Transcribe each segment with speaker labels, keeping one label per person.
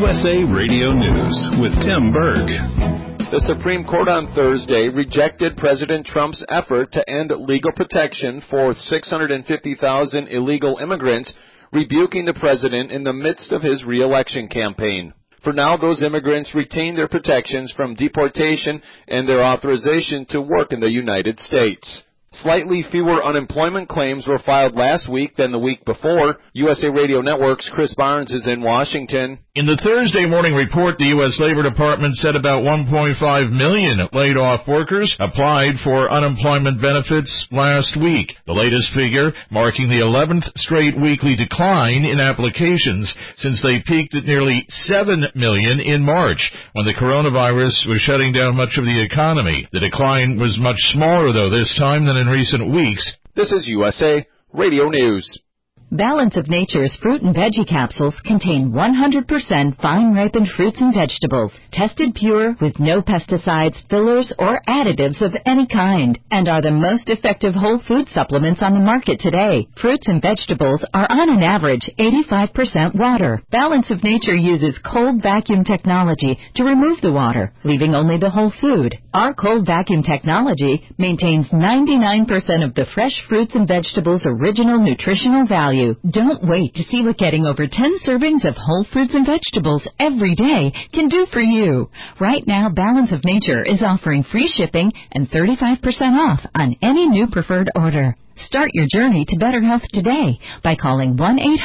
Speaker 1: USA Radio News with Tim Berg.
Speaker 2: The Supreme Court on Thursday rejected President Trump's effort to end legal protection for 650,000 illegal immigrants, rebuking the president in the midst of his re-election campaign. For now, those immigrants retain their protections from deportation and their authorization to work in the United States. Slightly fewer unemployment claims were filed last week than the week before. USA Radio Network's Chris Barnes is in Washington.
Speaker 3: In the Thursday morning report, the U.S. Labor Department said about 1.5 million laid-off workers applied for unemployment benefits last week. The latest figure marking the 11th straight weekly decline in applications since they peaked at nearly 7 million in March, when the coronavirus was shutting down much of the economy. The decline was much smaller, though, this time than in recent weeks.
Speaker 2: This is USA Radio News.
Speaker 4: Balance of Nature's fruit and veggie capsules contain 100% fine-ripened fruits and vegetables, tested pure with no pesticides, fillers, or additives of any kind, and are the most effective whole food supplements on the market today. Fruits and vegetables are on an average 85% water. Balance of Nature uses cold vacuum technology to remove the water, leaving only the whole food. Our cold vacuum technology maintains 99% of the fresh fruits and vegetables' original nutritional value. Don't wait to see what getting over 10 servings of whole fruits and vegetables every day can do for you. Right now, Balance of Nature is offering free shipping and 35% off on any new preferred order. Start your journey to better health today by calling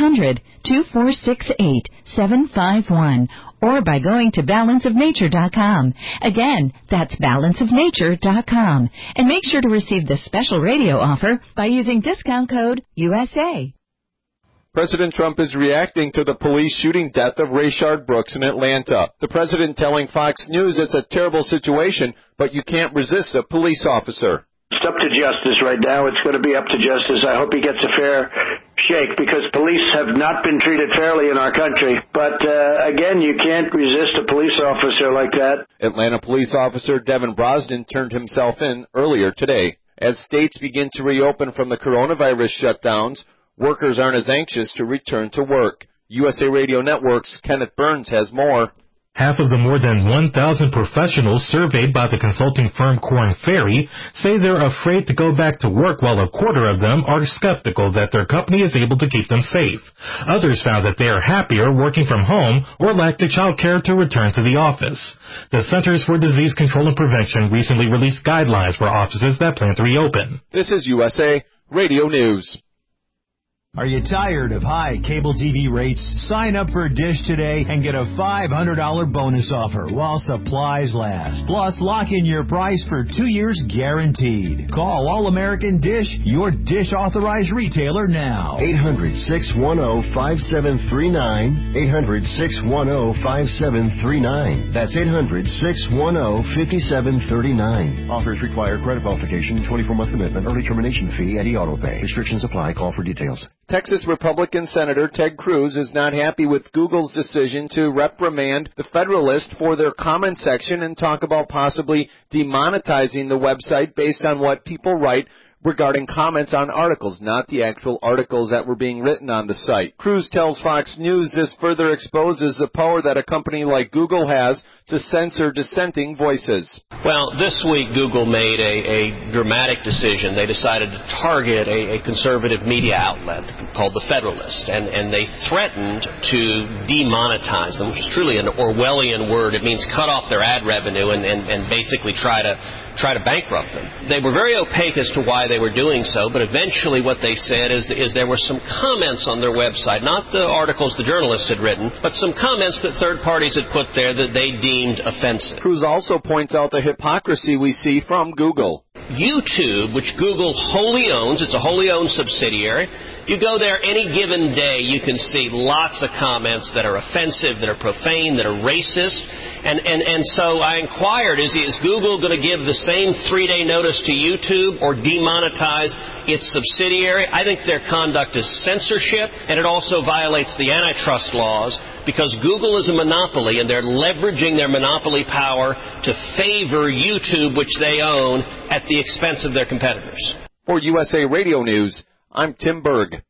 Speaker 4: 1-800-2468-751 or by going to balanceofnature.com. Again, that's balanceofnature.com. And make sure to receive the special radio offer by using discount code USA.
Speaker 2: President Trump is reacting to the police shooting death of Rayshard Brooks in Atlanta. The president telling Fox News it's a terrible situation, but you can't resist a police officer.
Speaker 5: It's up to justice right now. It's going to be up to justice. I hope he gets a fair shake because police have not been treated fairly in our country. But, again, you can't resist a police officer like that.
Speaker 2: Atlanta police officer Devin Brosnan turned himself in earlier today. As states begin to reopen from the coronavirus shutdowns, workers aren't as anxious to return to work. USA Radio Network's Kenneth Burns has more.
Speaker 6: Half of the more than 1,000 professionals surveyed by the consulting firm Korn Ferry say they're afraid to go back to work, while a quarter of them are skeptical that their company is able to keep them safe. Others found that they are happier working from home or lack the child care to return to the office. The Centers for Disease Control and Prevention recently released guidelines for offices that plan to reopen.
Speaker 2: This is USA Radio News.
Speaker 7: Are you tired of high cable TV rates? Sign up for Dish today and get a $500 bonus offer while supplies last. Plus, lock in your price for 2 years guaranteed. Call All-American Dish, your Dish authorized retailer now.
Speaker 8: 800-610-5739. 800-610-5739. That's 800-610-5739. Offers require credit qualification, 24-month commitment, early termination fee, and auto pay. Restrictions apply. Call for details.
Speaker 2: Texas Republican Senator Ted Cruz is not happy with Google's decision to reprimand the Federalist for their comment section and talk about possibly demonetizing the website based on what people write regarding comments on articles, not the actual articles that were being written on the site. Cruz tells Fox News this further exposes the power that a company like Google has to censor dissenting voices.
Speaker 9: Well, this week Google made a dramatic decision. They decided to target a conservative media outlet called The Federalist, and they threatened to demonetize them, which is truly an Orwellian word. It means cut off their ad revenue and basically try to bankrupt them. They were very opaque as to why they were doing so, but eventually what they said is there were some comments on their website, not the articles the journalists had written, but some comments that third parties had put there that they deemed offensive.
Speaker 2: Cruz also points out the hypocrisy we see from Google.
Speaker 9: YouTube, which Google wholly owns, it's a wholly owned subsidiary. You go there any given day, you can see lots of comments that are offensive, that are profane, that are racist. And so I inquired, is Google going to give the same 3-day notice to YouTube or demonetize its subsidiary? I think their conduct is censorship, and it also violates the antitrust laws because Google is a monopoly, and they're leveraging their monopoly power to favor YouTube, which they own, at the expense of their competitors.
Speaker 2: For USA Radio News, I'm Tim Berg.